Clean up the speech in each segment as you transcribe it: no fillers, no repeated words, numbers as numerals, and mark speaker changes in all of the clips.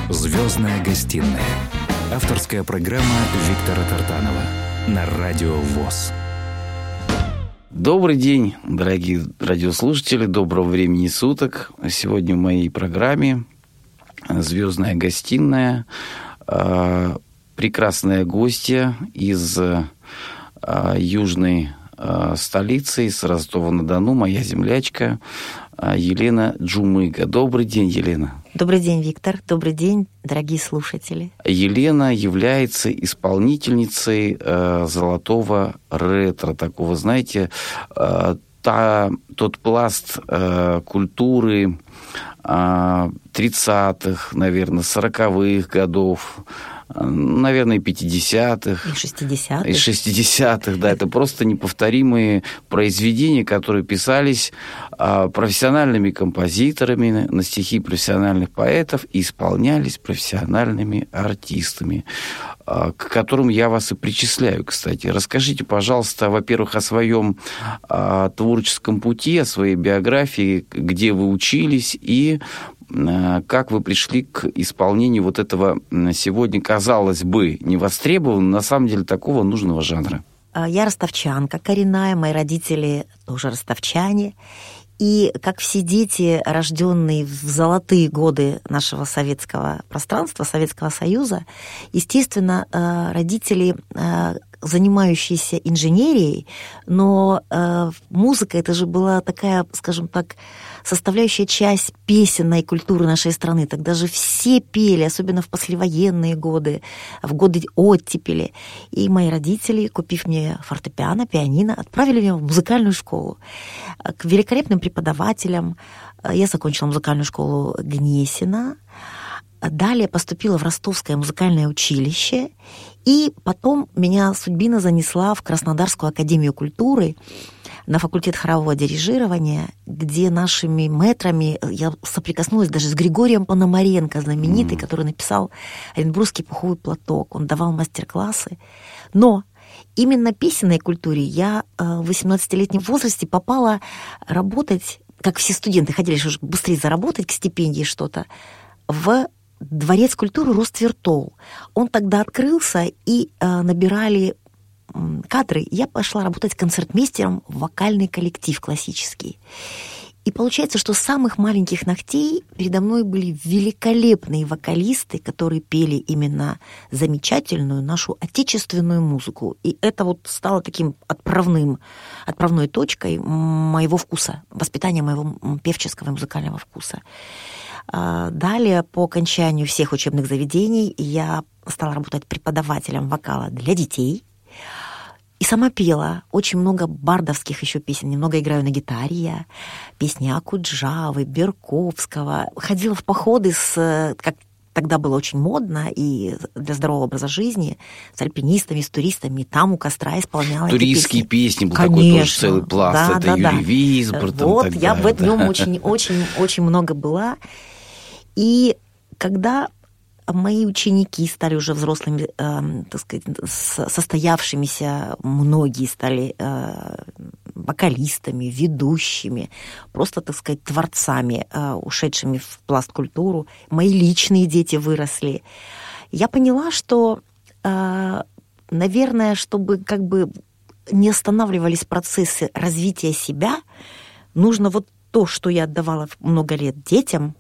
Speaker 1: «Звездная гостиная». Авторская программа Виктора Тартанова на Радио ВОС.
Speaker 2: Добрый день, дорогие радиослушатели, доброго времени суток. Сегодня в моей программе «Звездная гостиная» прекрасная гостья из южной столицы, из Ростова-на-Дону, моя землячка Елена Джумыга. Добрый день, Елена.
Speaker 3: Добрый день, Виктор. Добрый день, дорогие слушатели.
Speaker 2: Елена является исполнительницей золотого ретро, такого, знаете, тот пласт культуры 30-х, наверное, 40-х годов, наверное, 50-х.
Speaker 3: И 60-х.
Speaker 2: И 60-х, да. Это просто неповторимые произведения, которые писались профессиональными композиторами на стихи профессиональных поэтов и исполнялись профессиональными артистами, к которым я вас и причисляю, кстати. Расскажите, пожалуйста, во-первых, о своем творческом пути, о своей биографии, где вы учились и как вы пришли к исполнению вот этого сегодня, казалось бы, невостребованного, на самом деле такого нужного жанра?
Speaker 3: Я ростовчанка коренная, мои родители тоже ростовчане. И как все дети, рожденные в золотые годы нашего советского пространства, Советского Союза, естественно, родители, занимающиеся инженерией, но музыка, это же была такая, скажем так, составляющая часть песенной культуры нашей страны. Тогда же все пели, особенно в послевоенные годы, в годы оттепели. И мои родители, купив мне фортепиано, пианино, отправили меня в музыкальную школу к великолепным преподавателям. Я закончила музыкальную школу Гнесина. Далее поступила в Ростовское музыкальное училище. И потом меня судьбина занесла в Краснодарскую академию культуры на факультет хорового дирижирования, где нашими мэтрами я соприкоснулась даже с Григорием Пономаренко, знаменитый, который написал «Оренбургский пуховый платок». Он давал мастер-классы. Но именно песенной культуре я в 18-летнем возрасте попала работать, как все студенты ходили, чтобы быстрее заработать к стипендии что-то, в Дворец культуры Роствертол. Он тогда открылся, и набирали кадры. Я пошла работать концертмейстером в вокальный коллектив классический. И получается, что с самых маленьких ногтей передо мной были великолепные вокалисты, которые пели именно замечательную нашу отечественную музыку. И это вот стало таким отправной точкой моего вкуса, воспитания моего певческого и музыкального вкуса. Далее, по окончанию всех учебных заведений, я стала работать преподавателем вокала для детей. И сама пела очень много бардовских еще песен. Немного играю на гитаре я. Песни Акуджавы, Берковского. Ходила в походы как тогда было очень модно, и для здорового образа жизни, с альпинистами, с туристами. Там у костра исполняла
Speaker 2: туристские
Speaker 3: эти песни.
Speaker 2: Был такой тоже целый пласт.
Speaker 3: Да,
Speaker 2: это Юрий Висбор.
Speaker 3: Вот, я в нем очень много была. И когда мои ученики стали уже взрослыми, так сказать, состоявшимися, многие стали вокалистами, ведущими, просто, так сказать, творцами, ушедшими в пласт культуру. Мои личные дети выросли. Я поняла, что, наверное, чтобы как бы не останавливались процессы развития себя, нужно вот то, что я отдавала много лет детям,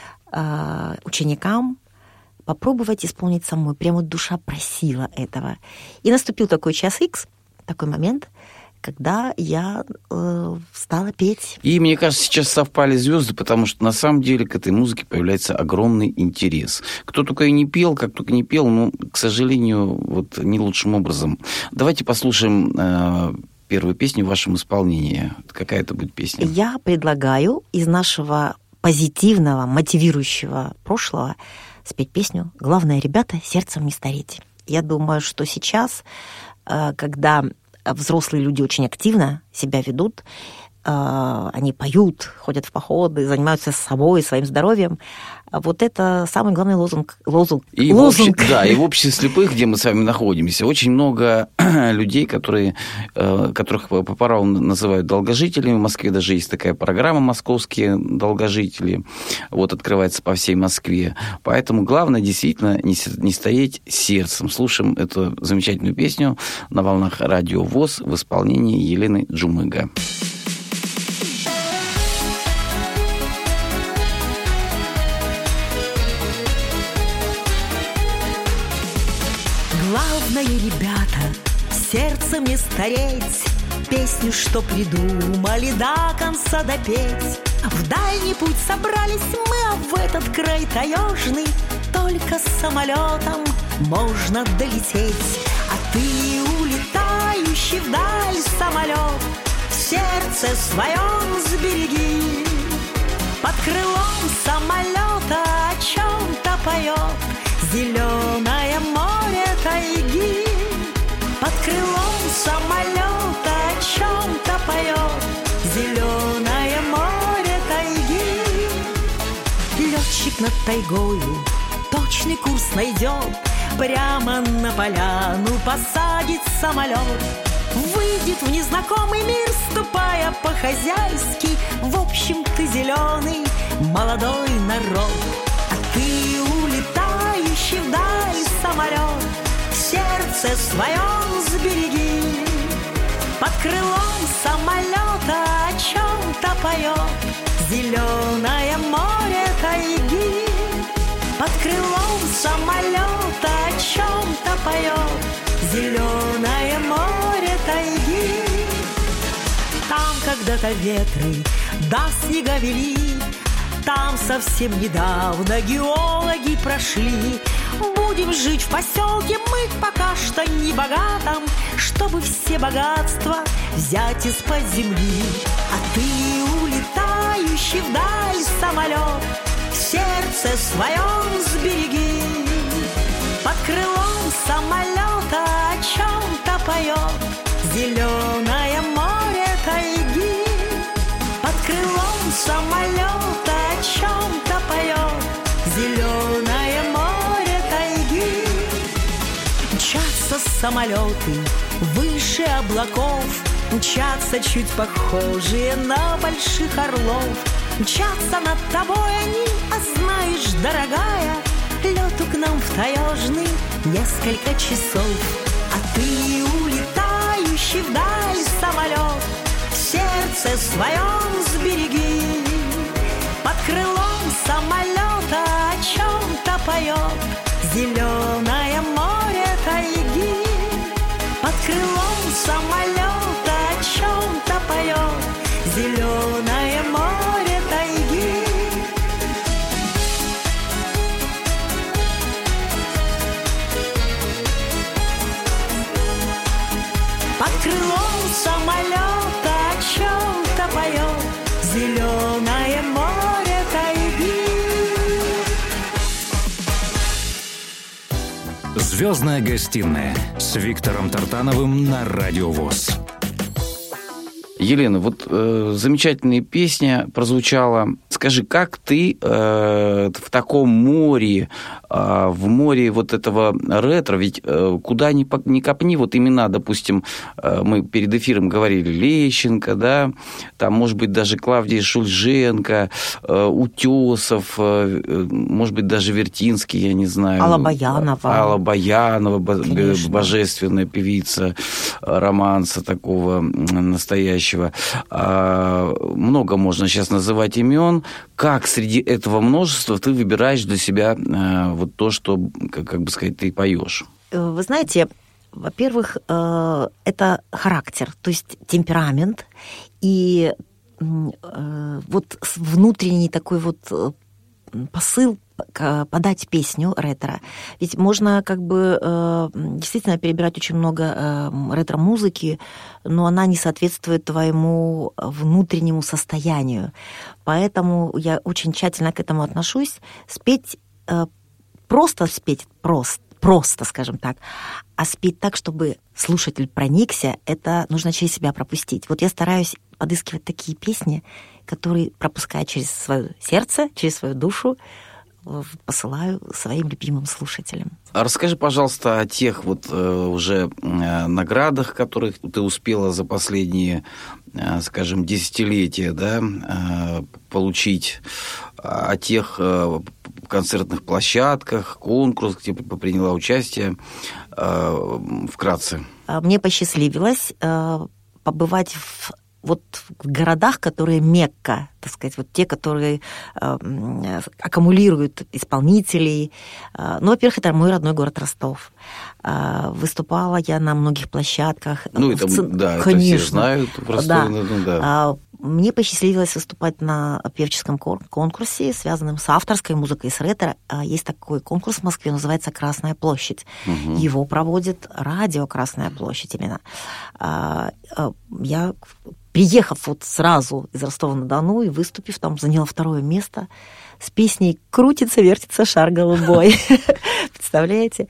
Speaker 3: ученикам, попробовать исполнить самой. Прямо душа просила этого. И наступил такой час Х, такой момент, когда я стала петь.
Speaker 2: И, мне кажется, сейчас совпали звезды, потому что на самом деле к этой музыке появляется огромный интерес. Кто только и не пел, как только не пел, но, к сожалению, вот не лучшим образом. Давайте послушаем первую песню в вашем исполнении. Какая это будет песня?
Speaker 3: Я предлагаю из нашего позитивного, мотивирующего прошлого спеть песню «Главное, ребята, сердцем не стареть». Я думаю, что сейчас, когда взрослые люди очень активно себя ведут, они поют, ходят в походы, занимаются собой, своим здоровьем, Вот это самый главный лозунг.
Speaker 2: И в обществе слепых, где мы с вами находимся, очень много людей, которых по праву называют долгожителями. В Москве даже есть такая программа «Московские долгожители». Вот открывается по всей Москве. Поэтому главное действительно не стоять сердцем. Слушаем эту замечательную песню на волнах Радио ВОС в исполнении Елены Джумыга.
Speaker 4: Главное, ребята, сердцем не стареть, песню, что придумали, до конца допеть. В дальний путь собрались мы, а в этот край таежный только с самолетом можно долететь. А ты, улетающий вдаль самолет, в сердце своем сбереги. Под крылом самолета о чем-то поет зеленое море тайги. Под крылом самолета о чем-то поет зеленое море тайги. Летчик над тайгою точный курс найдет, прямо на поляну посадит самолет. Выйдет в незнакомый мир, ступая по-хозяйски. В общем-то зеленый молодой народ. А ты, улетающий вдаль самолет, в сердце своем сбереги. Под крылом самолета о чем-то поет зеленое море тайги. Под крылом самолета о чем-то поет зеленое море тайги. Там когда-то ветры до снега вели, там совсем недавно геологи прошли. Будем жить в поселке мы пока что не богатом, чтобы все богатства взять из-под земли. А ты, улетающий вдаль самолет, в сердце своем сбереги. Под крылом самолета о чем-то поет зеленое море тайги. Под крылом самолета о чем-то поет зеленое море тайги. Мчатся самолеты выше облаков, мчатся чуть похожие на больших орлов. Мчатся над тобой они, а знаешь, дорогая, лету к нам в таежный несколько часов. А ты, улетающий вдаль самолет, в сердце своем сбереги. Под крылом самолета о чем-то поет зеленое море тайги. Под крылом самолета о чем-то поет зеленое море тайги. Под крылом самолета о чем-то поет зеленое море тайги.
Speaker 1: «Звездная гостиная» с Виктором Тартановым на Радио ВОС.
Speaker 2: Елена, вот замечательная песня прозвучала. Скажи, как ты в таком море, в море вот этого ретро, ведь куда ни копни, вот имена, допустим, мы перед эфиром говорили, Лещенко, да, там, может быть, даже Клавдия Шульженко, Утесов, может быть, даже Вертинский, я не знаю.
Speaker 3: Алла Баянова,
Speaker 2: божественная певица романса такого настоящего. Много можно сейчас называть имен. Как среди этого множества ты выбираешь для себя вот то, что, как бы сказать, ты поешь?
Speaker 3: Вы знаете, во-первых, это характер, то есть темперамент и вот внутренний такой вот посыл подать песню ретро. Ведь можно как бы действительно перебирать очень много ретро-музыки, но она не соответствует твоему внутреннему состоянию. Поэтому я очень тщательно к этому отношусь. Спеть, скажем так, а спеть так, чтобы слушатель проникся, это нужно через себя пропустить. Вот я стараюсь подыскивать такие песни, которые пропускают через свое сердце, через свою душу, посылаю своим любимым слушателям.
Speaker 2: А расскажи, пожалуйста, о тех вот уже наградах, которых ты успела за последние, скажем, десятилетия, да, получить, о тех концертных площадках, конкурсах, где ты приняла участие, вкратце.
Speaker 3: Мне посчастливилось побывать в городах, которые Мекка, так сказать, вот те, которые аккумулируют исполнителей. Ну, во-первых, это мой родной город Ростов. Выступала я на многих площадках.
Speaker 2: Ну, это, да, конечно. Это все знают.
Speaker 3: Да. Мне посчастливилось выступать на певческом конкурсе, связанном с авторской музыкой, с ретро. Есть такой конкурс в Москве, называется «Красная площадь». Угу. Его проводит радио «Красная площадь» именно. Я, приехав вот сразу из Ростова-на-Дону и выступив там, заняла 2-е место с песней «Крутится, вертится шар голубой». Представляете?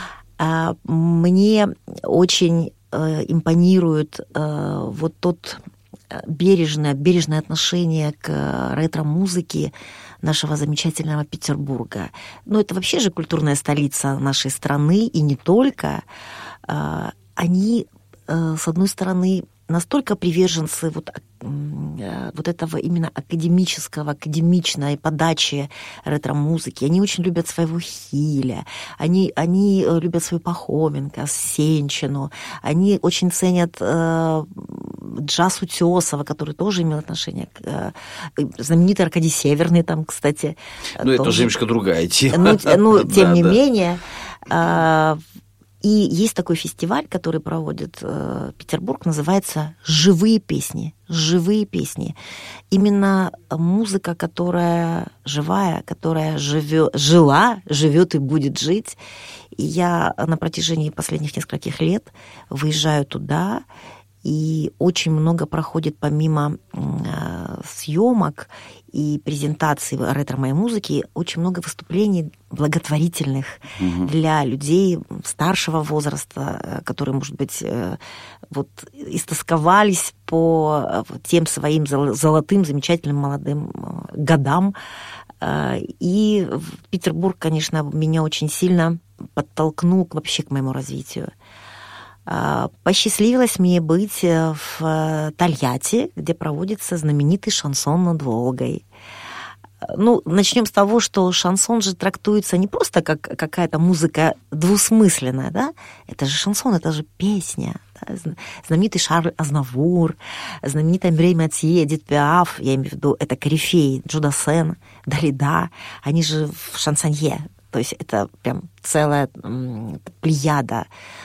Speaker 3: Мне очень импонирует вот тот бережное отношение к ретро-музыке нашего замечательного Петербурга. Ну, это вообще же культурная столица нашей страны, и не только. Они, с одной стороны, настолько приверженцы вот этого именно академичной подачи ретро-музыки. Они очень любят своего Хиля, они любят свою Пахоменко, Сенчину, они очень ценят джаз Утесова, который тоже имел отношение к знаменитый Аркадий Северный там, кстати.
Speaker 2: Ну, это уже немножко другая тема.
Speaker 3: Ну, тем не менее... И есть такой фестиваль, который проводит Петербург, называется «Живые песни». «Живые песни». Именно музыка, которая живая, которая жила, живет и будет жить. И я на протяжении последних нескольких лет выезжаю туда, и очень много проходит помимо съемок и презентаций ретро-моей музыки, очень много выступлений благотворительных для людей старшего возраста, которые, может быть, вот истосковались по тем своим золотым, замечательным молодым годам. И Петербург, конечно, меня очень сильно подтолкнул вообще к моему развитию. Посчастливилось мне быть в Тольятти, где проводится знаменитый шансон над Волгой. Ну, начнем с того, что шансон же трактуется не просто как какая-то музыка двусмысленная, да? Это же шансон, это же песня. Да? Знаменитый Шарль Азнавур, знаменитый Мирей Матье, Эдит Пиаф, я имею в виду, это корифеи, Джо Дассен, Далида, они же в шансонье. То есть это прям целая плеяда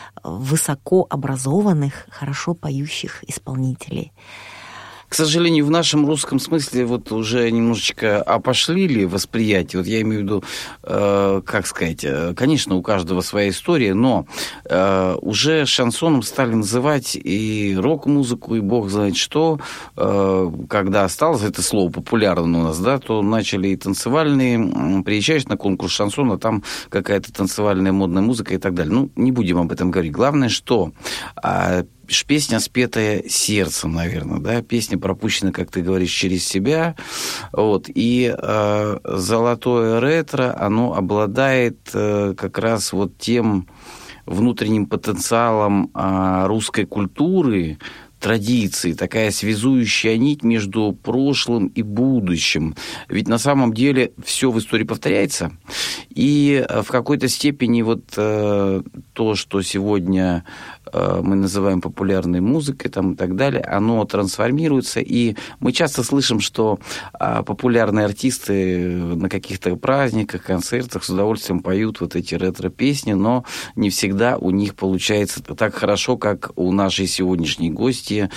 Speaker 3: высокообразованных, хорошо поющих исполнителей.
Speaker 2: К сожалению, в нашем русском смысле вот уже немножечко опошлили восприятие. Вот я имею в виду, как сказать, конечно, у каждого своя история, но уже шансоном стали называть и рок-музыку, и бог знает что. Когда осталось это слово популярно у нас, да, то начали и танцевальные. Приезжаешь на конкурс шансона, там какая-то танцевальная модная музыка и так далее. Ну, не будем об этом говорить. Главное, что... песня, спетая сердцем, наверное, да, песня пропущена, как ты говоришь, через себя, вот, и золотое ретро, оно обладает как раз вот тем внутренним потенциалом русской культуры, традиции, такая связующая нить между прошлым и будущим. Ведь на самом деле все в истории повторяется, и в какой-то степени вот то, что сегодня мы называем популярной музыкой там, и так далее, оно трансформируется, и мы часто слышим, что популярные артисты на каких-то праздниках, концертах с удовольствием поют вот эти ретро-песни, но не всегда у них получается так хорошо, как у нашей сегодняшней гости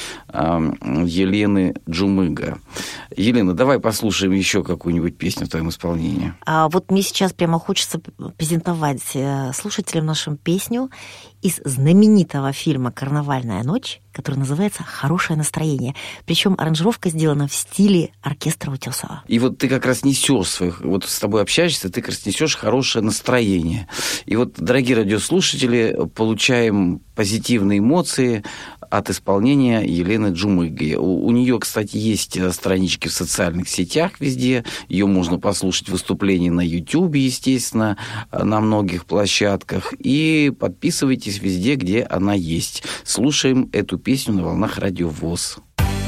Speaker 2: Елены Джумыга. Елена, давай послушаем еще какую-нибудь песню в твоем исполнении.
Speaker 3: Вот мне сейчас прямо хочется презентовать слушателям нашу песню из знаменитого фильма «Карнавальная ночь», который называется «Хорошее настроение». Причем аранжировка сделана в стиле оркестра Утесова.
Speaker 2: И вот ты как раз несешь своих, вот с тобой общаешься, ты как раз несешь хорошее настроение. И вот, дорогие радиослушатели, получаем позитивные эмоции от исполнения Елены Джумыги. У нее, кстати, есть странички в социальных сетях везде. Ее можно послушать выступления на YouTube, естественно, на многих площадках. И подписывайтесь везде, где она есть. Слушаем эту песню на волнах Радио ВОС.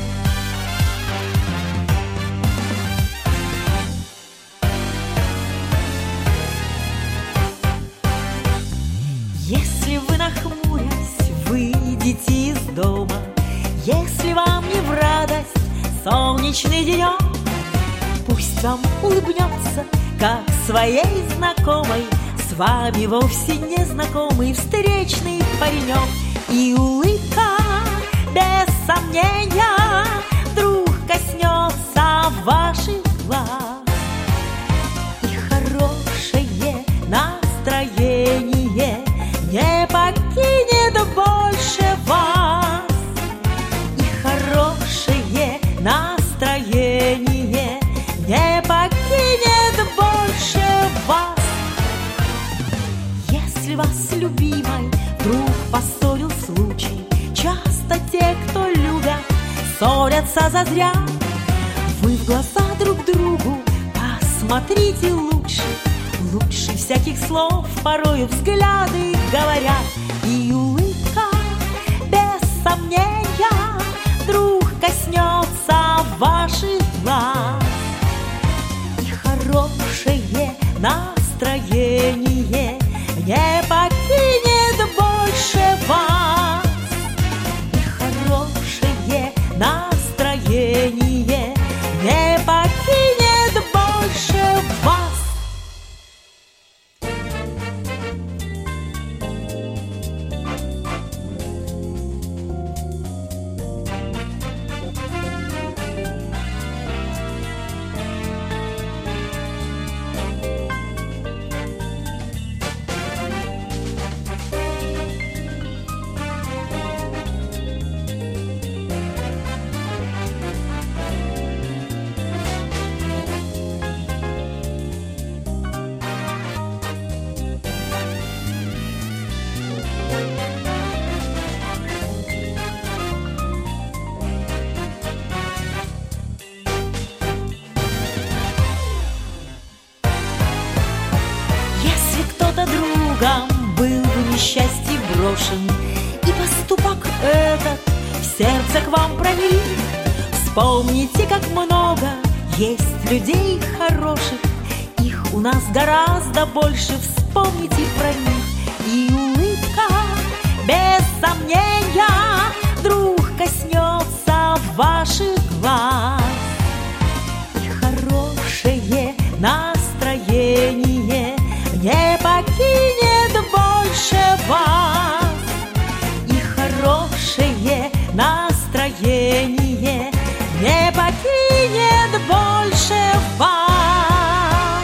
Speaker 4: Если вы, нахмурясь, выйдете из дома, если вам не в радость солнечный денек, пусть вам улыбнется, как своей знакомой, с вами вовсе незнакомый встречный паренек. И улыбка, без сомнения, вдруг коснется ваших глаз, и хорошее настроение не покинет больше вас, и хорошее настроение не покинет больше вас. Если вас, любимой, вдруг поссорил случай, часто те, кто любят, ссорятся зазря, вы в глаза друг другу посмотрите лучше, лучше всяких слов порою взгляды говорят. И улыбка, без сомнения, вдруг коснется ваших глаз, и хорошее настроение не покинет больше вас, и хорошее настроение не покинет больше вас. Был в несчастье брошен, и поступок этот в сердце к вам проник. Вспомните, как много есть людей хороших, их у нас гораздо больше, вспомните про них. И улыбка, без сомнения, вдруг коснется ваших глаз, и хорошее настроение не покинет больше вас, и хорошее настроение не покинет больше вас.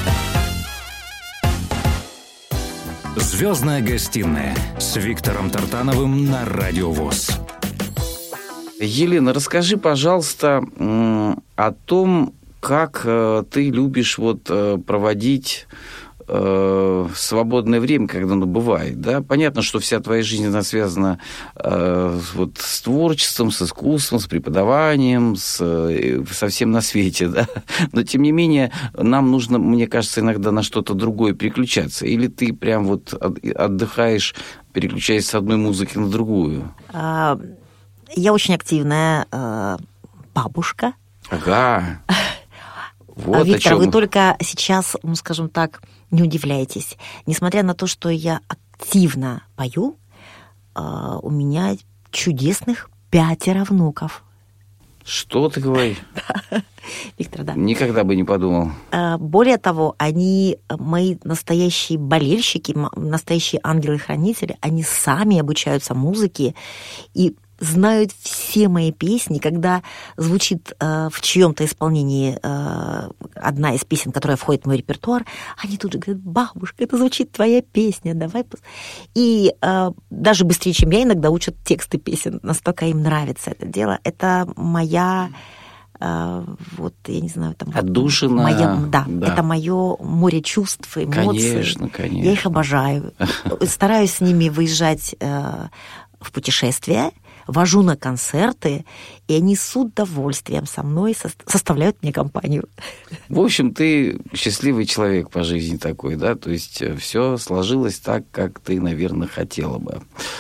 Speaker 1: «Звездная гостиная» с Виктором Тартановым на Радио ВОС.
Speaker 2: Елена, расскажи, пожалуйста, о том, как ты любишь проводить свободное время, когда оно бывает, да? Понятно, что вся твоя жизнь, она связана с творчеством, с искусством, с преподаванием, со всем на свете, да? Но, тем не менее, нам нужно, мне кажется, иногда на что-то другое переключаться. Или ты прям отдыхаешь, переключаясь с одной музыки на другую?
Speaker 3: Я очень активная бабушка.
Speaker 2: Ага. Вот
Speaker 3: Виктор, вы только сейчас, скажем так, не удивляйтесь. Несмотря на то, что я активно пою, у меня чудесных 5 внуков.
Speaker 2: Что ты говоришь?
Speaker 3: Виктор, да.
Speaker 2: Никогда бы не подумал.
Speaker 3: Более того, они мои настоящие болельщики, настоящие ангелы-хранители, они сами обучаются музыке и знают все мои песни. Когда звучит в чьем-то исполнении одна из песен, которая входит в мой репертуар, они тут же говорят: бабушка, это звучит твоя песня, давай. И даже быстрее, чем я, иногда учат тексты песен, настолько им нравится это дело. Это моя, я не знаю, там...
Speaker 2: Отдушина.
Speaker 3: Да, это мое море чувств, эмоций.
Speaker 2: Конечно.
Speaker 3: Я их обожаю. Стараюсь с ними выезжать в путешествия. вожу на концерты, и они с удовольствием со мной составляют мне компанию.
Speaker 2: В общем, ты счастливый человек по жизни такой, да? То есть все сложилось так, как ты, наверное, хотела бы.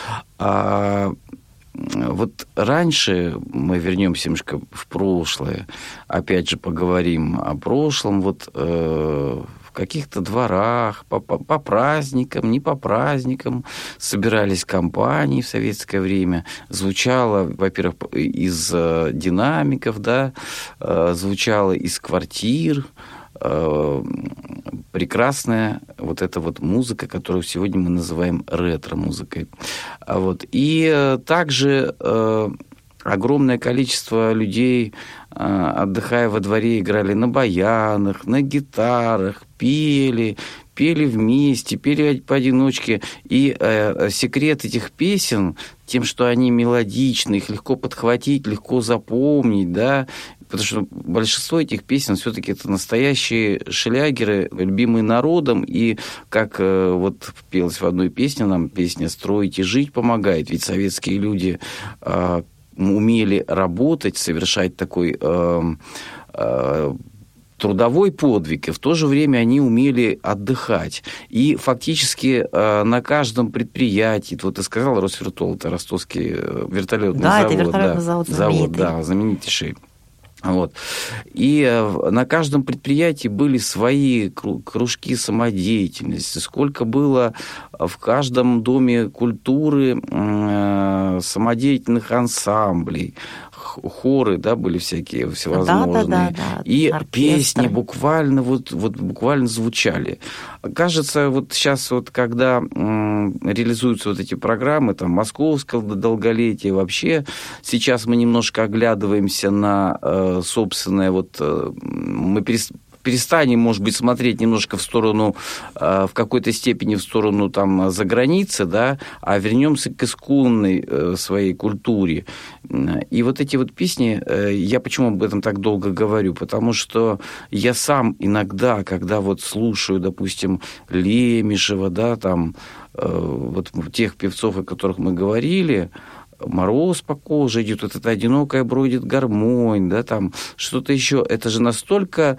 Speaker 2: Вот раньше, мы вернемся немножко в прошлое, опять же поговорим о прошлом, вот в каких-то дворах, по праздникам, не по праздникам собирались компании в советское время, звучало, во-первых, из динамиков, да, звучало из квартир, прекрасная вот эта вот музыка, которую сегодня мы называем ретро-музыкой. Вот. И также огромное количество людей, отдыхая во дворе, играли на баянах, на гитарах, пели вместе, пели поодиночке. И секрет этих песен тем, что они мелодичны, их легко подхватить, легко запомнить, да, потому что большинство этих песен все-таки это настоящие шлягеры, любимые народом, и как вот пелось в одной песне, нам песня «Строить и жить» помогает, ведь советские люди умели работать, совершать такой трудовой подвиг, и в то же время они умели отдыхать. И фактически на каждом предприятии, вот ты сказал, Росвертол, это ростовский вертолетный завод.
Speaker 3: Да, это вертолетный завод знаменитый.
Speaker 2: Да, знаменитейший. Вот. И на каждом предприятии были свои кружки самодеятельности. Сколько было в каждом доме культуры самодеятельных ансамблей, хоры, да, были всякие всевозможные.
Speaker 3: Да.
Speaker 2: И
Speaker 3: оркестры.
Speaker 2: песни буквально буквально звучали. Кажется, вот сейчас вот когда реализуются вот эти программы, там, московского долголетия, вообще сейчас мы немножко оглядываемся на собственное, вот мы перестанем, может быть, смотреть немножко в сторону, в какой-то степени в сторону там за границы, да, а вернемся к исконной своей культуре. И вот эти вот песни, я почему об этом так долго говорю, потому что я сам иногда, когда вот слушаю, допустим, Лемешева, да, там, вот тех певцов, о которых мы говорили, «Мороз по коже идет», вот это «Одинокая бродит гармонь», да, там что-то еще. Это же настолько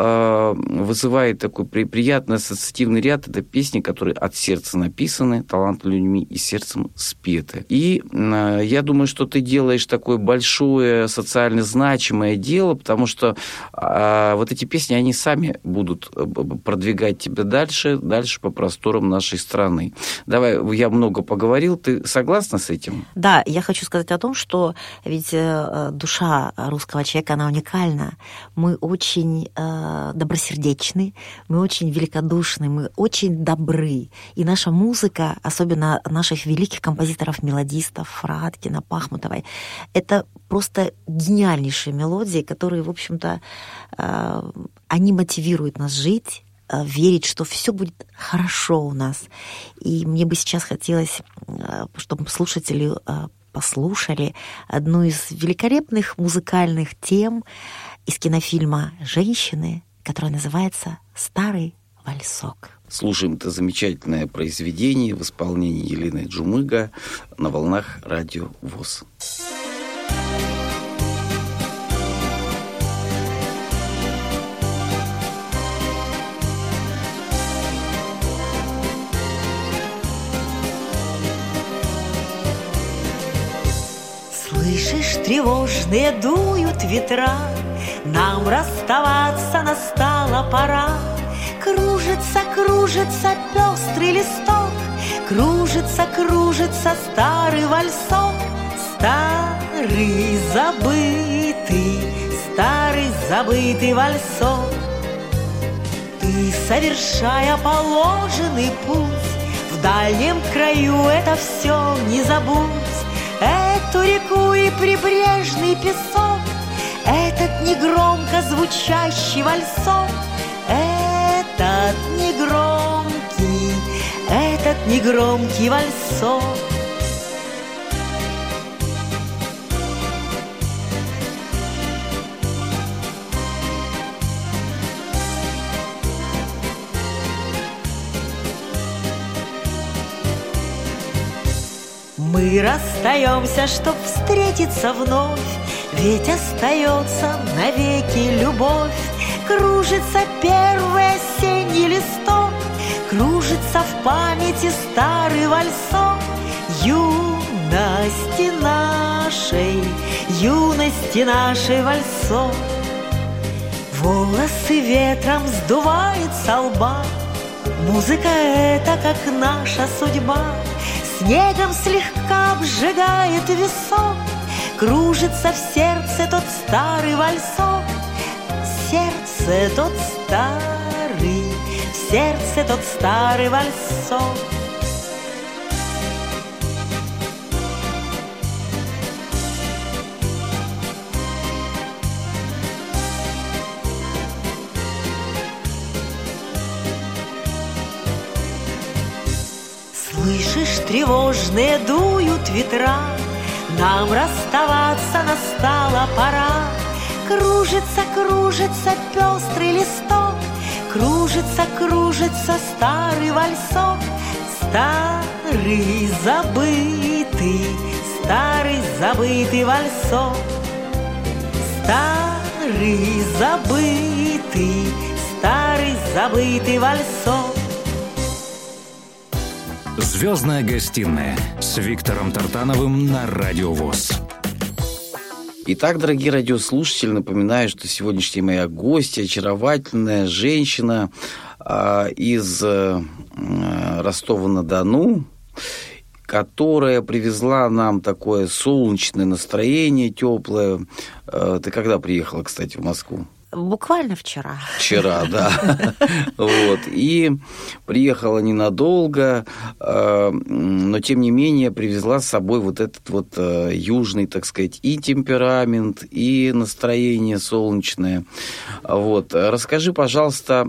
Speaker 2: вызывает такой приятный ассоциативный ряд. Это песни, которые от сердца написаны, талантливыми людьми и сердцем спеты. И я думаю, что ты делаешь такое большое социально значимое дело, потому что вот эти песни, они сами будут продвигать тебя дальше по просторам нашей страны. Давай, я много поговорил. Ты согласна с этим?
Speaker 3: Да, я хочу сказать о том, что ведь душа русского человека, она уникальна. Мы очень добросердечны, мы очень великодушны, мы очень добры. И наша музыка, особенно наших великих композиторов-мелодистов, Фраткина, Пахмутовой, это просто гениальнейшие мелодии, которые, в общем-то, они мотивируют нас жить, верить, что все будет хорошо у нас. И мне бы сейчас хотелось, чтобы слушатели послушали одну из великолепных музыкальных тем из кинофильма «Женщины», которая называется «Старый вальсок».
Speaker 2: Слушаем это замечательное произведение в исполнении Елены Джумыга на волнах радио ВОС.
Speaker 4: Слышишь, тревожные дуют ветра, нам расставаться настала пора. Кружится, кружится пестрый листок, кружится, кружится старый вальсок. Старый забытый вальсок. Ты, совершая положенный путь, в дальнем краю это все не забудь. Эту реку и прибрежный песок, этот негромко звучащий вальсок, этот негромкий вальсок. Мы расстаемся, чтоб встретиться вновь, ведь остается навеки любовь. Кружится первый осенний листок, кружится в памяти старый вальсок юности нашей вальсок. Волосы ветром сдувает со лба, музыка эта, как наша судьба, снегом слегка обжигает висок. Кружится в сердце тот старый вальсок, в сердце тот старый вальсок. Слышишь, тревожные дуют ветра, нам расставаться настала пора. Кружится, кружится пестрый листок, кружится, кружится старый вальсок. Старый забытый вальсок. Старый забытый вальсок.
Speaker 1: «Звездная гостиная» с Виктором Тартановым на Радио ВОС.
Speaker 2: Итак, дорогие радиослушатели, напоминаю, что сегодняшняя моя гостья, очаровательная женщина из Ростова-на-Дону, которая привезла нам такое солнечное настроение, теплое. Ты когда приехала, кстати, в Москву?
Speaker 3: Буквально вчера.
Speaker 2: Вчера, да. Вот. И приехала ненадолго, но, тем не менее, привезла с собой вот этот вот южный, так сказать, и темперамент, и настроение солнечное. Вот. Расскажи, пожалуйста,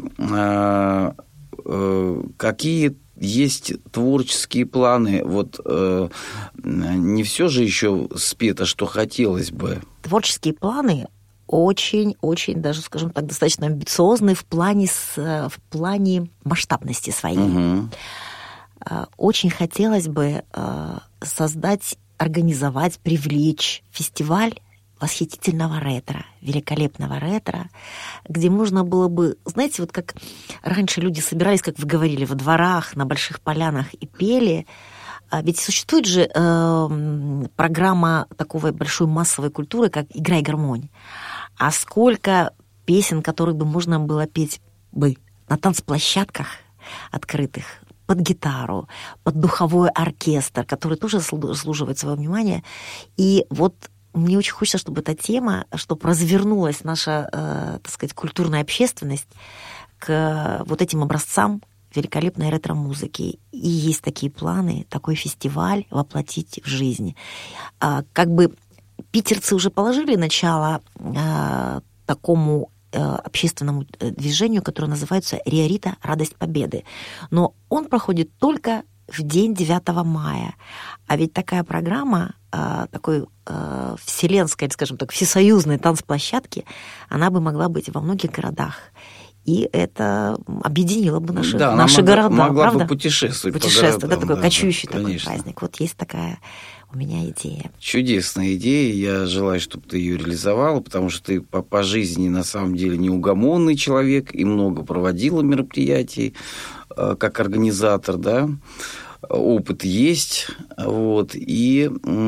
Speaker 2: какие есть творческие планы? Вот не все же еще спето, что хотелось бы.
Speaker 3: Творческие планы очень, даже, скажем так, достаточно амбициозные в плане масштабности своей. Угу. Очень хотелось бы организовать, привлечь фестиваль восхитительного ретро, великолепного ретро, где можно было бы, знаете, вот как раньше люди собирались, как вы говорили, во дворах, на больших полянах и пели. Ведь существует же программа такой большой массовой культуры, как «Игра и гармонь». А сколько песен, которые бы можно было петь бы на танцплощадках открытых, под гитару, под духовой оркестр, который тоже заслуживает своего внимания. И вот мне очень хочется, чтобы эта тема, чтобы развернулась наша, так сказать, культурная общественность к вот этим образцам великолепной ретро-музыки. И есть такие планы, такой фестиваль воплотить в жизнь. Как бы питерцы уже положили начало такому общественному движению, которое называется «Риорита. Радость Победы». Но он проходит только в день 9 мая. А ведь такая программа, такой вселенской, скажем так, всесоюзной танцплощадки, она бы могла быть во многих городах. И это объединило бы наши города.
Speaker 2: Могла
Speaker 3: правда?
Speaker 2: бы путешествовать по
Speaker 3: городам,
Speaker 2: да,
Speaker 3: такой кочующий такой
Speaker 2: конечно.
Speaker 3: праздник. Вот есть такая у меня идея.
Speaker 2: Чудесная идея. Я желаю, чтобы ты ее реализовала, потому что ты по жизни на самом деле неугомонный человек и много проводила мероприятий как организатор, да. Опыт есть. Вот. И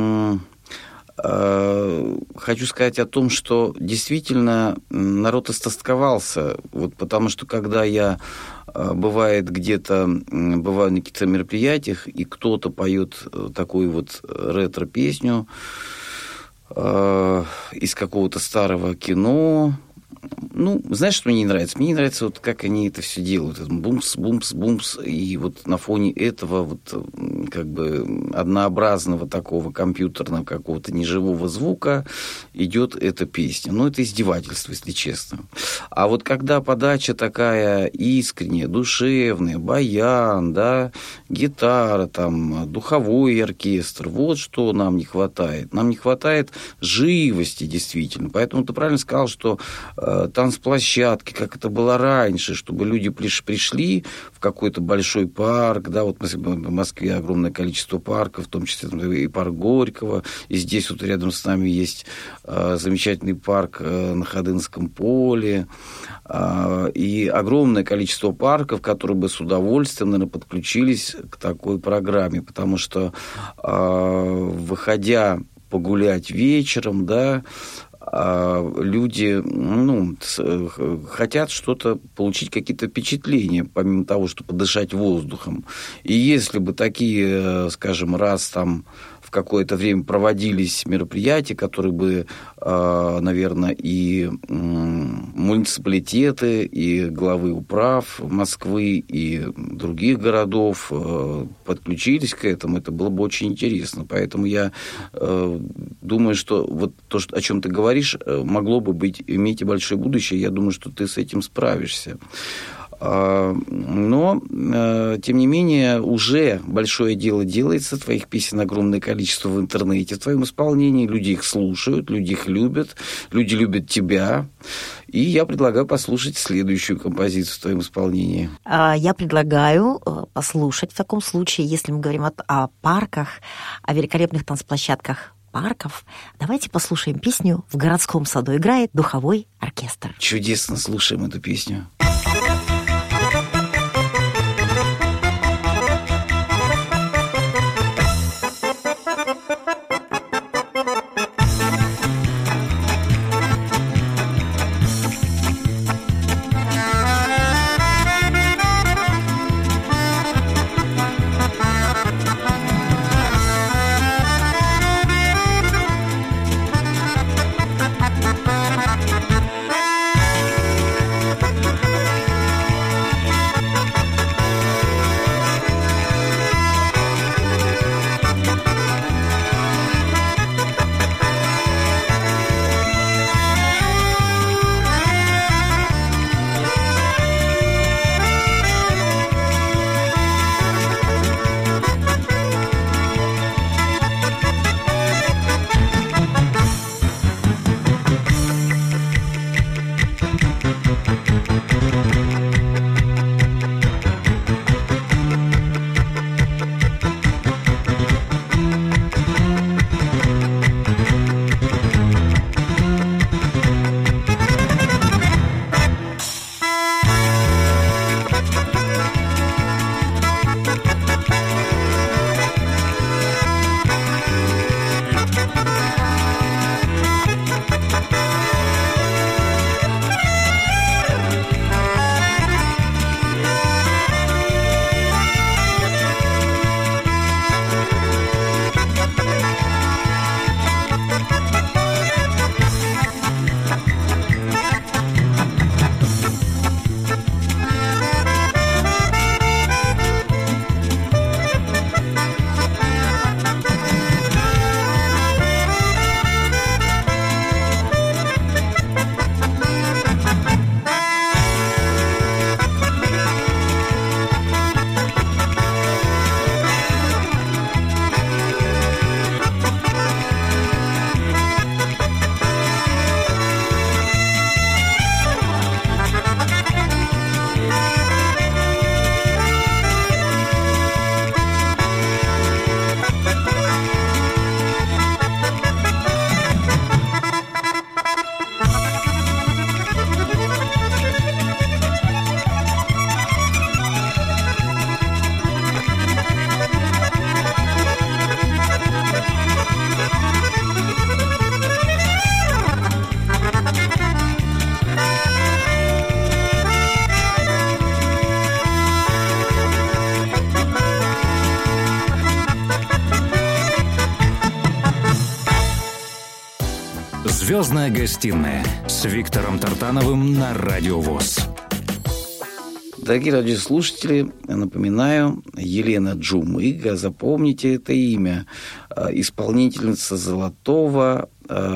Speaker 2: хочу сказать о том, что действительно народ истосковался, вот, потому что когда я бываю на каких-то мероприятиях, и кто-то поет такую вот ретро-песню из какого-то старого кино. Ну, знаешь, что мне не нравится? Мне не нравится, вот как они это все делают. Бумс, бумс, бумс. И вот на фоне этого вот как бы однообразного такого компьютерного какого-то неживого звука идет эта песня. Ну, это издевательство, если честно. А вот когда подача такая искренняя, душевная, баян, да, гитара, там, духовой оркестр, вот что нам не хватает. Нам не хватает живости, действительно. Поэтому ты правильно сказал, что танцплощадки, как это было раньше, чтобы люди пришли в какой-то большой парк, да, вот в Москве огромное количество парков, в том числе и парк Горького, и здесь вот рядом с нами есть замечательный парк на Ходынском поле, и огромное количество парков, которые бы с удовольствием, наверное, подключились к такой программе, потому что, выходя погулять вечером, да, люди, хотят что-то, получить какие-то впечатления, помимо того, что подышать воздухом. И если бы такие, скажем, раз там в какое-то время проводились мероприятия, которые бы, наверное, и муниципалитеты, и главы управ Москвы, и других городов подключились к этому, это было бы очень интересно. Поэтому я думаю, что вот то, о чем ты говоришь, могло бы иметь и большое будущее. Я думаю, что ты с этим справишься. Но, тем не менее, уже большое дело делается, твоих песен огромное количество в интернете в твоем исполнении, люди их слушают, люди их любят, люди любят тебя. И я предлагаю послушать следующую композицию в твоем исполнении.
Speaker 3: Я предлагаю послушать в таком случае, если мы говорим о парках, о великолепных танцплощадках парков, давайте послушаем песню «В городском саду играет духовой оркестр».
Speaker 2: Чудесно, слушаем эту песню.
Speaker 1: «Звездная гостиная» с Виктором Тартановым на Радио ВОС.
Speaker 2: Дорогие радиослушатели, напоминаю, Елена Джумыга, запомните это имя, исполнительница золотого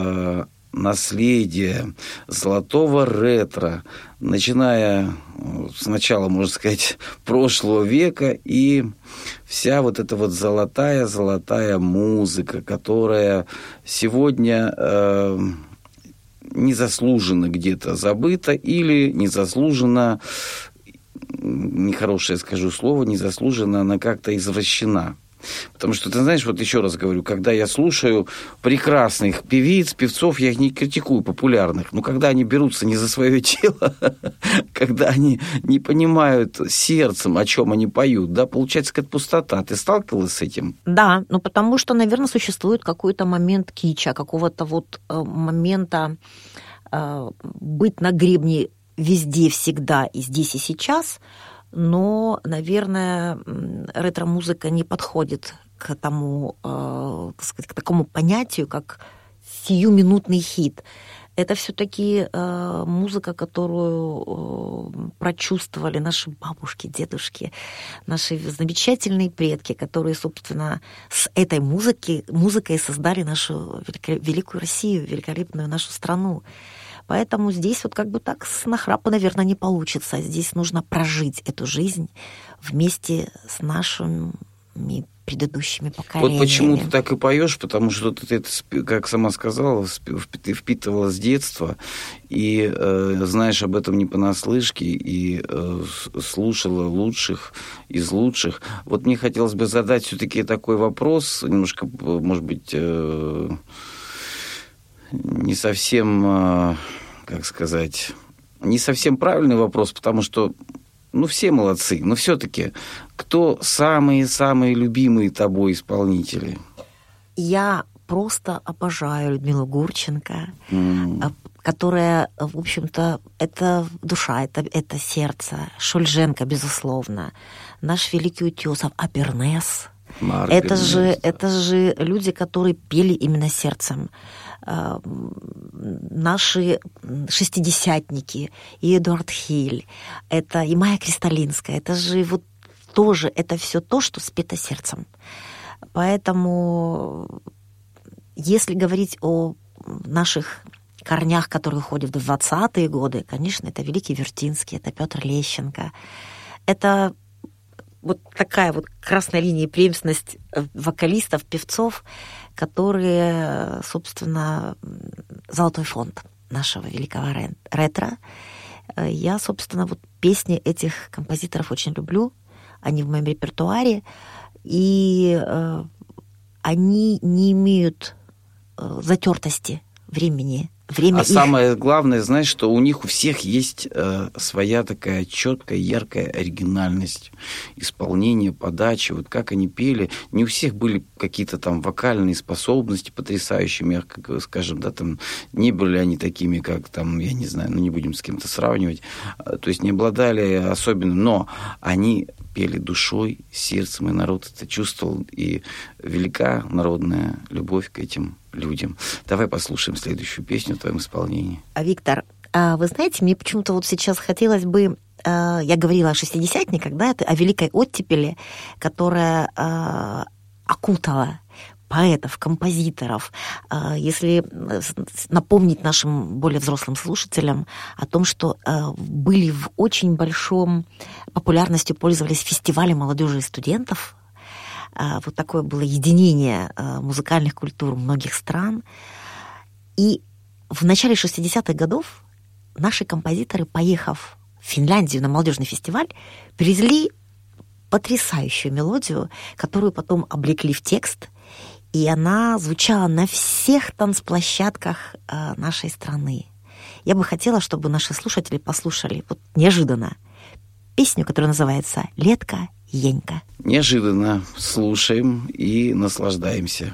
Speaker 2: наследия, золотого ретро, начиная с начала, можно сказать, прошлого века, и вся вот эта вот золотая музыка, которая сегодня незаслуженно где-то забыта или незаслуженно, нехорошее скажу слово, незаслуженно она как-то извращена. Потому что, ты знаешь, вот еще раз говорю, когда я слушаю прекрасных певиц, певцов, я их не критикую, популярных, но когда они берутся не за свое тело, когда они не понимают сердцем, о чем они поют, да, получается какая-то пустота. Ты сталкивалась с этим?
Speaker 3: Да, ну потому что, наверное, существует какой-то момент кича, какого-то вот момента быть на гребне везде, всегда, и здесь, и сейчас. Но, наверное, ретро-музыка не подходит к тому, так сказать, к такому понятию, как сиюминутный хит. Это все-таки музыка, которую прочувствовали наши бабушки, дедушки, наши замечательные предки, которые, собственно, с этой музыкой создали нашу великую Россию, великолепную нашу страну. Поэтому здесь вот как бы так с нахрапа, наверное, не получится. Здесь нужно прожить эту жизнь вместе с нашими предыдущими поколениями.
Speaker 2: Вот почему ты так и поешь, потому что ты это, как сама сказала, ты впитывала с детства и знаешь об этом не понаслышке, и слушала лучших из лучших. Вот мне хотелось бы задать все-таки такой вопрос, немножко, может быть, не совсем, как сказать, не совсем правильный вопрос, потому что, ну, все молодцы, но все-таки кто самые-самые любимые тобой исполнители?
Speaker 3: Я просто обожаю Людмилу Гурченко, которая, в общем-то, это душа, это сердце. Шульженко, безусловно. Наш великий Утесов, Абернес. Это же люди, которые пели именно сердцем. Наши шестидесятники, и Эдуард Хиль, это и Майя Кристалинская, это же вот тоже, это все то, что спето сердцем. Поэтому, если говорить о наших корнях, которые уходят в 20-е годы, конечно, это Великий Вертинский, это Петр Лещенко, это вот такая вот красная линия, преемственность вокалистов, певцов, которые, собственно, золотой фонд нашего великого ретро. Я, собственно, вот песни этих композиторов очень люблю. Они в моем репертуаре. И они не имеют затертости времени.
Speaker 2: Самое главное, знаешь, что у них у всех есть своя такая четкая, яркая оригинальность исполнения, подачи. Вот как они пели. Не у всех были какие-то там вокальные способности потрясающие, мягко скажем, да, там не были они такими, как там, я не знаю, ну не будем с кем-то сравнивать. То есть не обладали особенно, но они пели душой, сердцем, и народ это чувствовал, и велика народная любовь к этим людям. Давай послушаем следующую песню в твоем исполнении.
Speaker 3: Виктор, вы знаете, мне почему-то вот сейчас хотелось бы... Я говорила о шестидесятниках, да, это о великой оттепели, которая окутала поэтов, композиторов. Если напомнить нашим более взрослым слушателям о том, что были в очень большом популярностью, пользовались фестивали молодежи и студентов. Вот такое было единение музыкальных культур многих стран. И в начале 60-х годов наши композиторы, поехав в Финляндию на молодежный фестиваль, привезли потрясающую мелодию, которую потом облекли в текст, и она звучала на всех танцплощадках нашей страны. Я бы хотела, чтобы наши слушатели послушали вот неожиданно песню, которая называется «Летка, Енька».
Speaker 2: Неожиданно слушаем и наслаждаемся.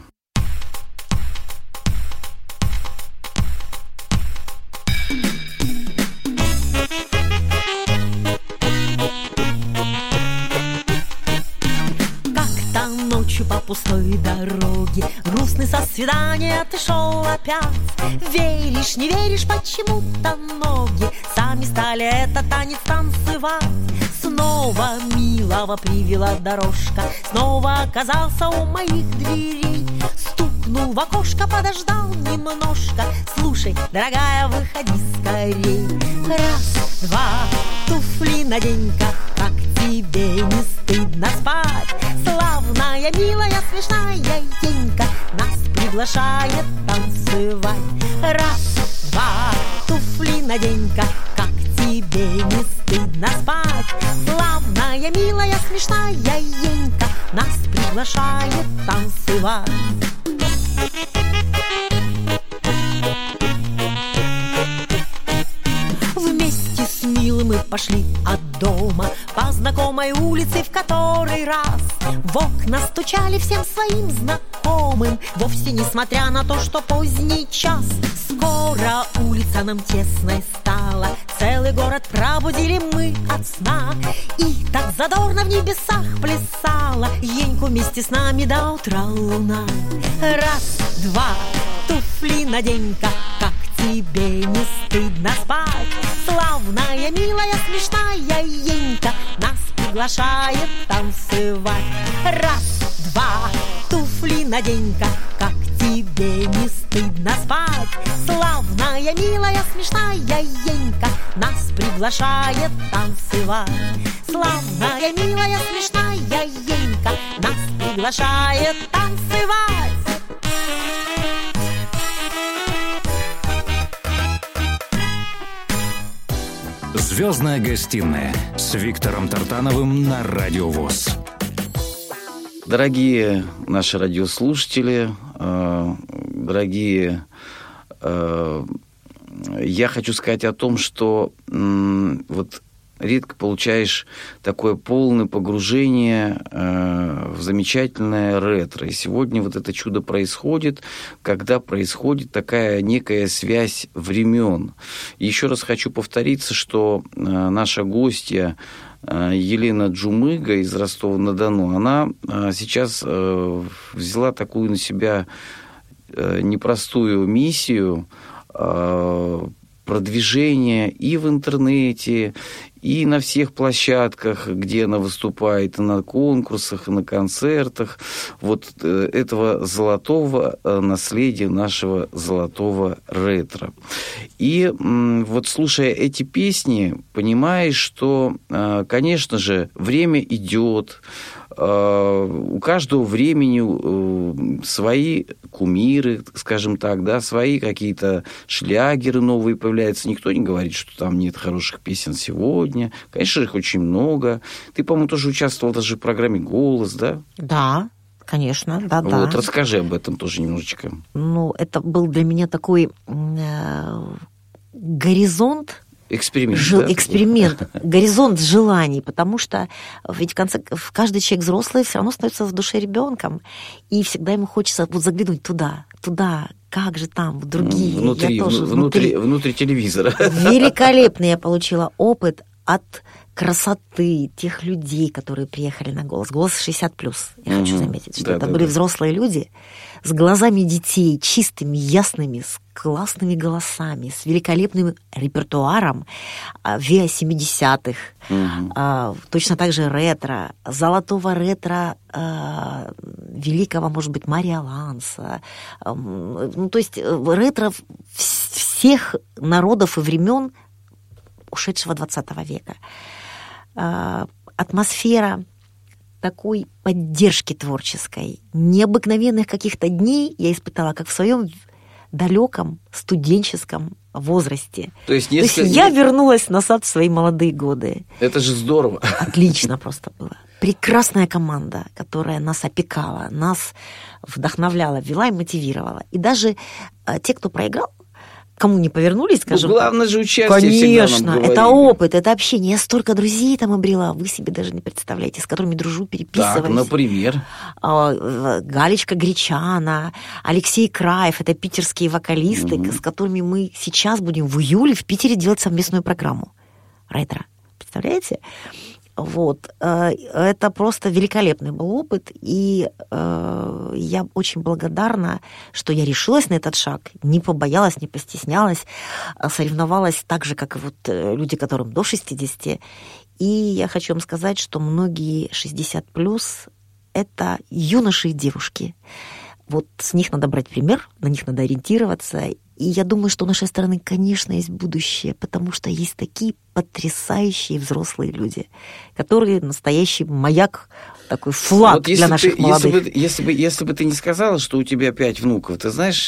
Speaker 4: Как-то ночью по пустой дороге грустный со свидания ты шел опять. Веришь, не веришь, почему-то ноги сами стали этот танец танцевать. Снова милого привела дорожка, снова оказался у моих дверей. Стукнул в окошко, подождал немножко. Слушай, дорогая, выходи скорей. Раз, два, туфли надень-ка, как тебе не стыдно спать? Славная, милая, смешная Енька нас приглашает танцевать. Раз, два, туфли надень-ка, как тебе не стыдно спать? Славная, милая, смешная Енька нас приглашает танцевать. Вместе с милым мы пошли от дома по знакомой улице в который раз. В окна стучали всем своим знакомым, вовсе несмотря на то, что поздний час. Скоро улица нам тесной стала, целый город пробудили мы от сна. И так задорно в небесах плясала Еньку вместе с нами до утра луна. Раз, два, туфли надень-ка, как тебе не стыдно спать? Славная, милая, смешная Енька нас приглашает танцевать. Раз, два, туфли надень-ка, как тебе не стыдно спать? Славная, милая, смешная Енька нас приглашает танцевать. Славная, милая, смешная Енька нас приглашает танцевать.
Speaker 1: «Звездная гостиная» с Виктором Тартановым на Радио ВОС.
Speaker 2: Дорогие наши радиослушатели, дорогие, я хочу сказать о том, что вот редко получаешь такое полное погружение в замечательное ретро. И сегодня вот это чудо происходит, когда происходит такая некая связь времен. И еще раз хочу повториться, что наша гостья Елена Джумыга из Ростова-на-Дону, она сейчас взяла такую на себя непростую миссию продвижения и в интернете, и на всех площадках, где она выступает, и на конкурсах, и на концертах, вот этого золотого наследия, нашего золотого ретро. И вот слушая эти песни, понимаешь, что, конечно же, время идет, у каждого времени свои кумиры, скажем так, да, свои какие-то шлягеры новые появляются. Никто не говорит, что там нет хороших песен сегодня. Конечно же, их очень много. Ты, по-моему, тоже участвовал даже в программе «Голос», да?
Speaker 3: Да, конечно, да.
Speaker 2: Вот, расскажи об этом тоже немножечко.
Speaker 3: Ну, это был для меня такой горизонт,
Speaker 2: Эксперимент,
Speaker 3: эксперимент, горизонт желаний, потому что ведь в каждый человек взрослый все равно становится в душе ребенком, и всегда ему хочется вот заглянуть туда, как же там, в другие.
Speaker 2: Внутри телевизора.
Speaker 3: Великолепный я получила опыт от красоты тех людей, которые приехали на «Голос». «Голос» 60+. Я хочу заметить, что это были взрослые люди с глазами детей, чистыми, ясными, с классными голосами, с великолепным репертуаром веа 70-х, точно так же ретро, золотого ретро великого, может быть, Мария Ланса. Ну, то есть ретро всех народов и времен ушедшего 20 века. Атмосфера такой поддержки творческой, необыкновенных каких-то дней я испытала, как в своем далеком студенческом возрасте. То есть я вернулась назад в свои молодые годы.
Speaker 2: Это же здорово.
Speaker 3: Отлично просто было. Прекрасная команда, которая нас опекала, нас вдохновляла, вела и мотивировала. И даже те, кто проиграл, кому не повернулись, скажем.
Speaker 2: Ну, главное же участие.
Speaker 3: Конечно, это опыт, это общение. Я столько друзей там обрела, вы себе даже не представляете, с которыми дружу, переписываюсь.
Speaker 2: Так, например?
Speaker 3: Галечка Гречана, Алексей Краев, это питерские вокалисты, с которыми мы сейчас будем в июле в Питере делать совместную программу ретро. Представляете? Вот. Это просто великолепный был опыт, и я очень благодарна, что я решилась на этот шаг, не побоялась, не постеснялась, соревновалась так же, как и вот люди, которым до 60. И я хочу вам сказать, что многие 60+, это юноши и девушки. Вот с них надо брать пример, на них надо ориентироваться, И я думаю, что у нашей страны, конечно, есть будущее, потому что есть такие потрясающие взрослые люди, которые настоящий маяк, такой флаг вот для наших молодых.
Speaker 2: Если бы ты не сказала, что у тебя 5 внуков, ты знаешь,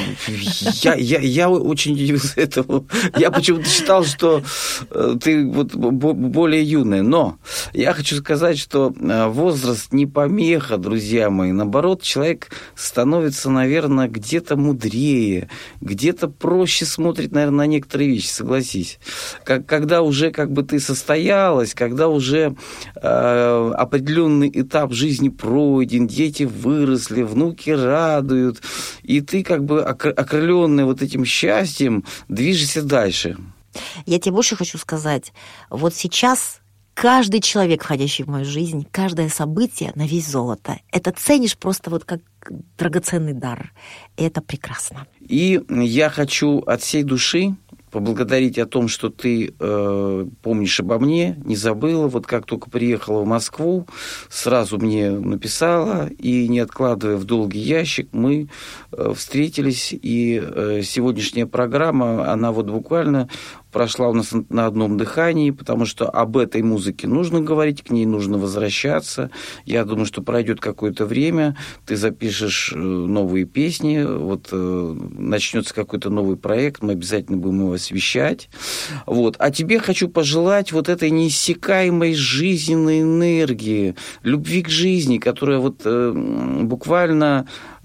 Speaker 2: я очень удивился этому. Я почему-то считал, что ты вот более юная. Но я хочу сказать, что возраст не помеха, друзья мои. Наоборот, человек становится, наверное, где-то мудрее, где-то проще смотрит, наверное, на некоторые вещи, согласись. Когда уже как бы ты состоялась, когда уже определенный этап жизни пройден, дети выросли, внуки радуют, и ты как бы окрыленный вот этим счастьем движешься дальше.
Speaker 3: Я тебе больше хочу сказать. Вот сейчас каждый человек, входящий в мою жизнь, каждое событие на вес золота. Это ценишь просто вот как драгоценный дар. И это прекрасно. И
Speaker 2: я хочу от всей души поблагодарить о том, что ты помнишь обо мне, не забыла. Вот как только приехала в Москву, сразу мне написала, и не откладывая в долгий ящик, мы встретились, и сегодняшняя программа, она вот буквально прошла у нас на одном дыхании, потому что об этой музыке нужно говорить, к ней нужно возвращаться. Я думаю, что пройдет какое-то время, ты запишешь новые песни, вот начнется какой-то новый проект, мы обязательно будем его освещать. Вот. А тебе хочу пожелать вот этой неиссякаемой жизненной энергии, любви к жизни, которая вот буквально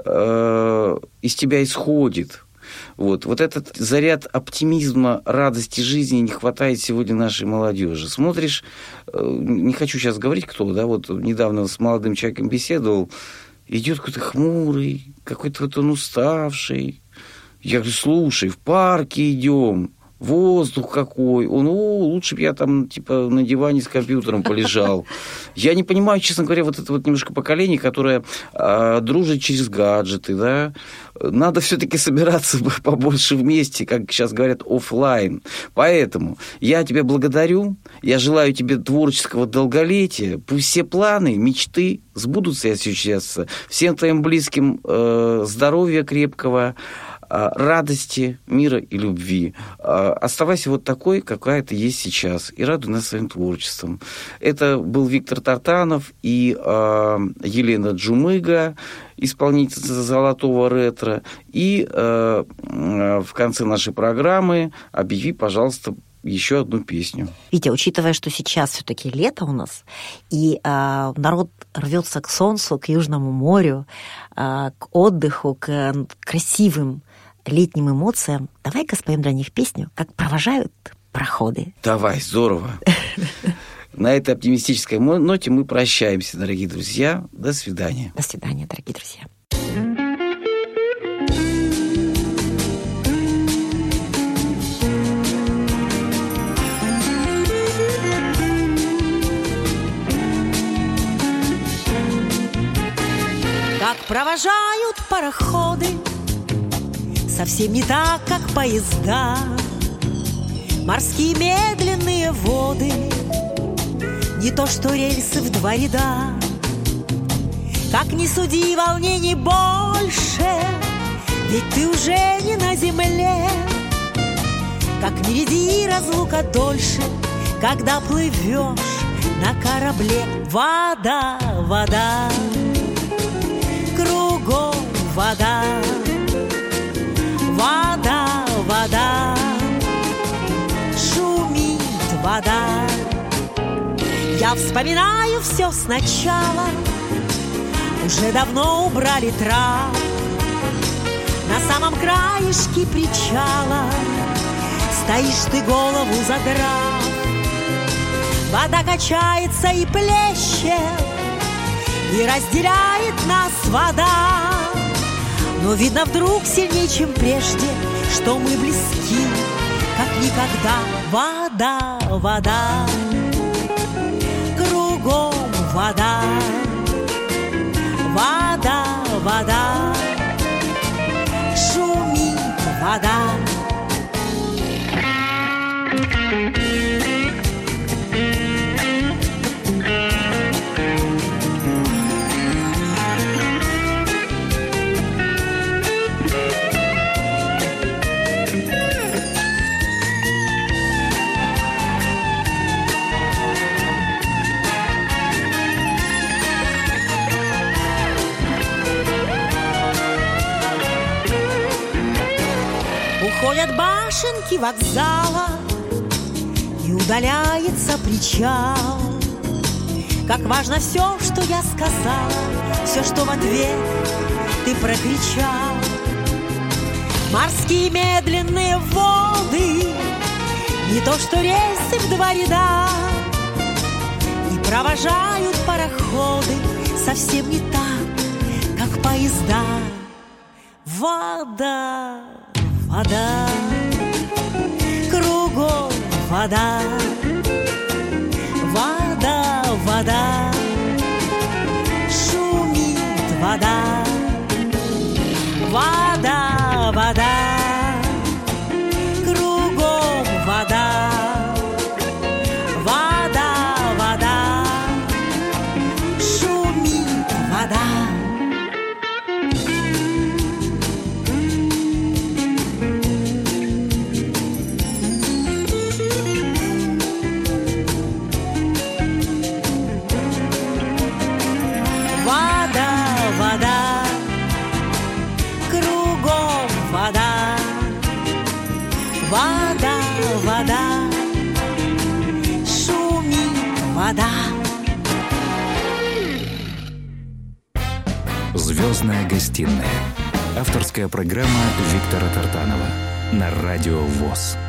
Speaker 2: из тебя исходит. Вот этот заряд оптимизма, радости жизни не хватает сегодня нашей молодежи. Смотришь, не хочу сейчас говорить, кто, да, вот недавно с молодым человеком беседовал, идет какой-то хмурый, какой-то вот он уставший. Я говорю, слушай, в парке идем, воздух какой. Он, лучше бы я там, типа, на диване с компьютером полежал. Я не понимаю, честно говоря, вот это вот немножко поколение, которое дружит через гаджеты, да. Надо все-таки собираться побольше вместе, как сейчас говорят, офлайн. Поэтому я тебя благодарю, я желаю тебе творческого долголетия. Пусть все планы, мечты сбудутся и осуществятся. Всем твоим близким здоровья крепкого, радости, мира и любви. Оставайся вот такой, какая ты есть сейчас, и радуй нас своим творчеством. Это был Виктор Тартанов и Елена Джумыга, исполнительница «Золотого ретро». И в конце нашей программы объяви, пожалуйста, еще одну песню.
Speaker 3: Витя, учитывая, что сейчас все-таки лето у нас, и народ рвется к солнцу, к Южному морю, к отдыху, к красивым летним эмоциям, давай-ка споем для них песню «Как провожают пароходы».
Speaker 2: Давай, здорово. На этой оптимистической ноте мы прощаемся, дорогие друзья. До свидания.
Speaker 3: До свидания, дорогие друзья.
Speaker 4: Как провожают пароходы, совсем не так, как поезда. Морские медленные воды, не то что рельсы в 2 ряда. Как ни суди, волнений больше, ведь ты уже не на земле. Как ни ряди, разлука дольше, когда плывешь на корабле. Вода, вода, кругом вода, вода, вода, шумит вода. Я вспоминаю все сначала, уже давно убрали трап. На самом краешке причала стоишь ты, голову задрав. Вода качается и плещет, и разделяет нас вода. Но видно вдруг сильнее, чем прежде, что мы близки, как никогда. Вода, вода, кругом вода, вода, вода, шумит вода. Ходят башенки вокзала, и удаляется причал. Как важно все, что я сказала, все, что в ответ ты прокричал. Морские медленные воды, не то что рельсы в два ряда, и провожают пароходы совсем не так, как поезда. Вода, вода, кругом вода, вода, вода, шумит вода, вода, вода, кругом вода, вода, вода, шумит вода. Вода, кругом вода, вода, вода, шумит вода.
Speaker 1: «Звездная гостиная». Авторская программа Виктора Тартанова на Радио ВОС.